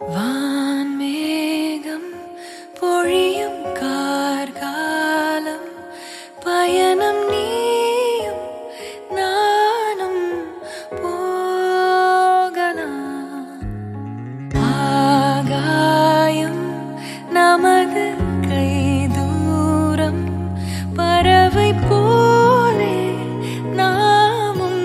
வான்மேகம் பொழியும் கார்காலம் பயணம் நீயும் நானும் போகலாம். ஆகாயம் நமது கை தூரம் பறவை போலே நாமும்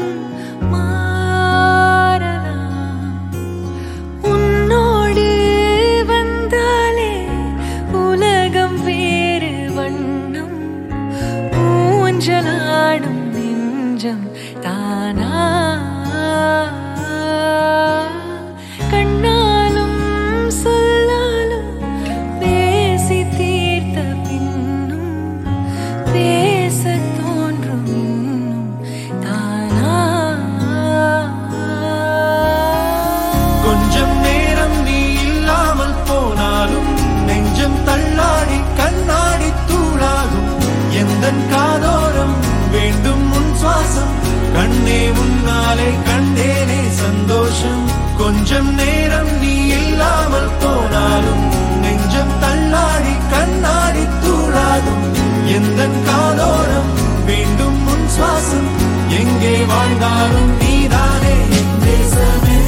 மாறலாம். உன்னோடு வந்தாலே உலகம் வேறு வண்ணம் ஊஞ்சலாடும் நெஞ்சம் தானா கண்ணாலும் சொல்லாலும் பேசி தீர்த்த பின்னும் பேச தோன்றும் இன்னும் தானா. கொஞ்சம் நேரம் நீ இல்லாமல் போனாலும் நெஞ்சம் தள்ளாடி கண்ணாடி தூளாகும். எந்தன் காதோரம் வேண்டும் உன் சுவாசம், கண்ணே முன்னாலே கண்டேனே சந்தோஷம். கொஞ்சம் நேரம் நீ இல்லாமல் போனாலும் நெஞ்சம் தள்ளாடி கண்ணாடி தூளாகும். எந்தன் காதோரம் வேண்டும் உன் சுவாசம், எங்கே வாழ்ந்தாலும் நீதானே என் தேசமே.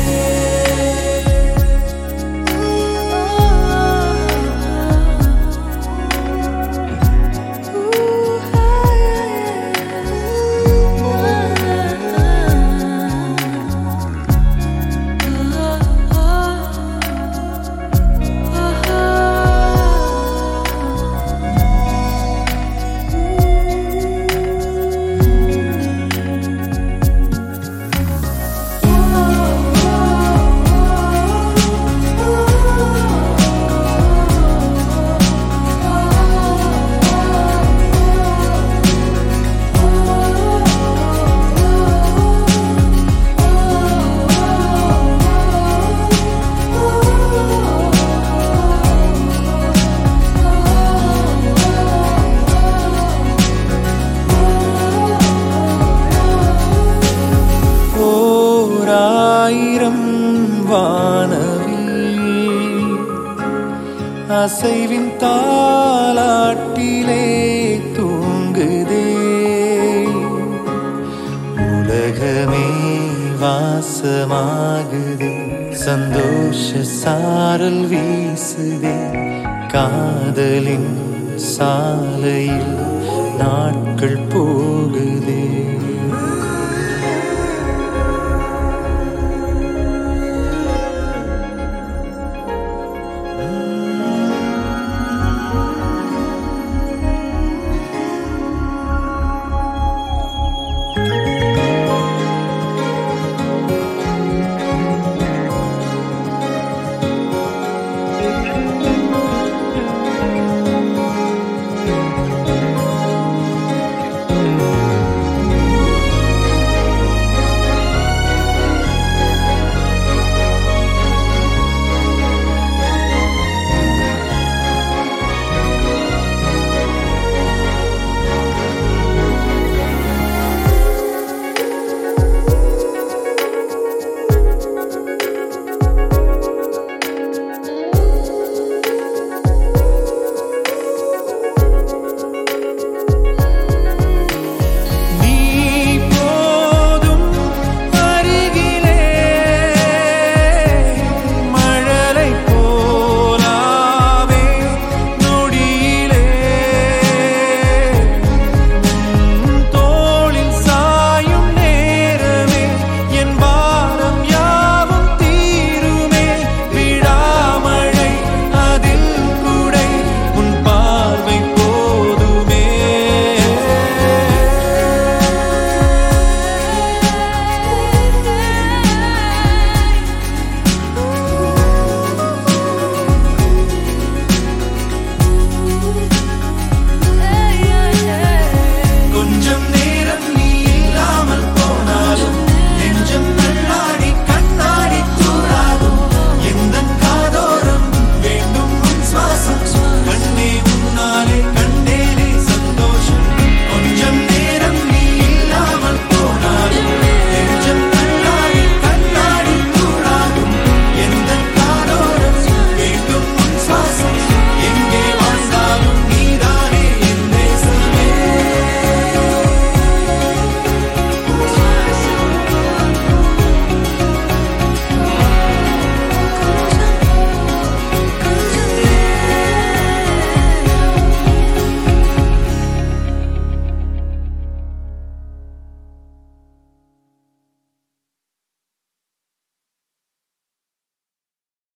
ஓராயிரம் வானவில் அசைவின் தாலாட்டிலே தூங்குதே. உலகமே வாசமாகுதே, சந்தோஷ சாரல் வீசுதே. காதலின் சாலையில் நாட்கள் போகுதே.